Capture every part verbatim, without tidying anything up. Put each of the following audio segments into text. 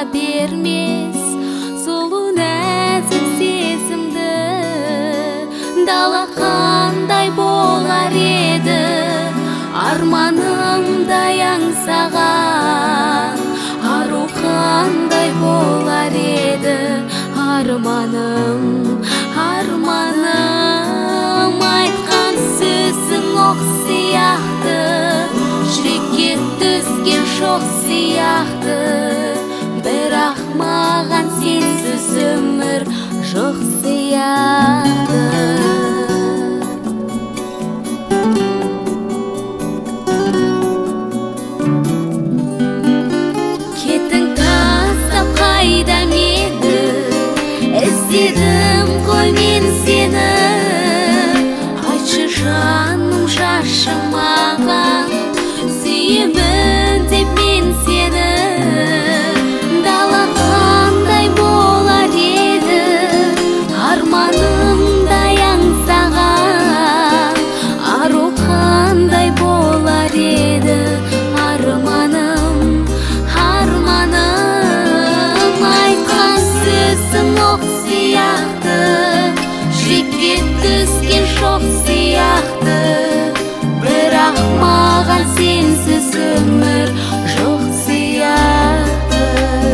бермес сұлу нәзік сезімді. Дала қандай болар еді, арманымдай аңсаған. Ару қандай болар еді, арманым, арманым. Айтқан сөзің оқ сияқты, жүрекке түскен шоқ сияқты. Бірақ маған сенсіз өмір жоқ сияқты. Кетің тастап қайдам еді, іздедім ғой мен сені. Айтшы жаным шашымаған, сүйемін деп мен сені. Дала қандай болар еді, арманымдай аңсаған. Ару қандай болар еді, арманым, арманым. Айтқан сөзім оқ сияқты, жүрекке түскен шоқ сияқты. Бірақ маған сенсіз өмір жоқ сияқты.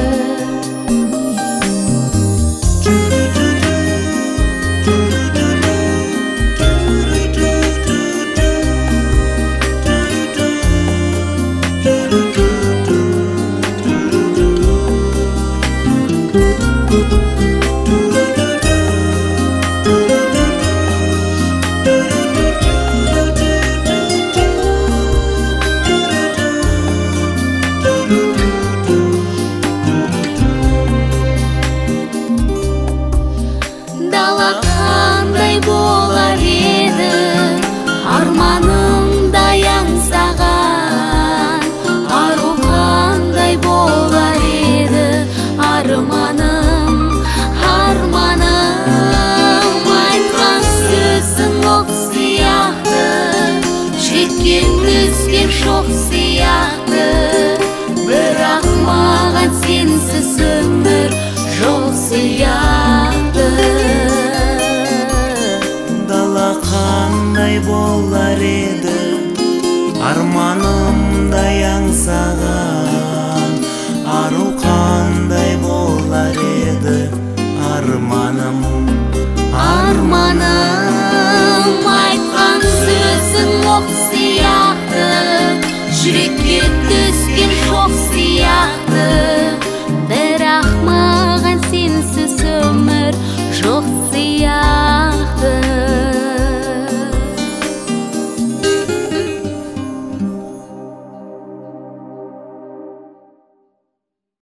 Дала қандай болар еді, арманымдай аңсаған. Ару қандай болар еді, арманым, арманым. Айтқан сөзің оқ сияқты, жүрекке түскен шоқ сияқты. Бірақ маған сенсіз өмір жоқ сияқты. Дала қандай болар еді, арманымдай аңсаған. Ару қандай болар еді, арманым, арманым. Айтқан сөзің оқ сияқты, жүрекке түскен шоқ сияқты. Бірақ маған сенсіз өмір жоқ сияқты.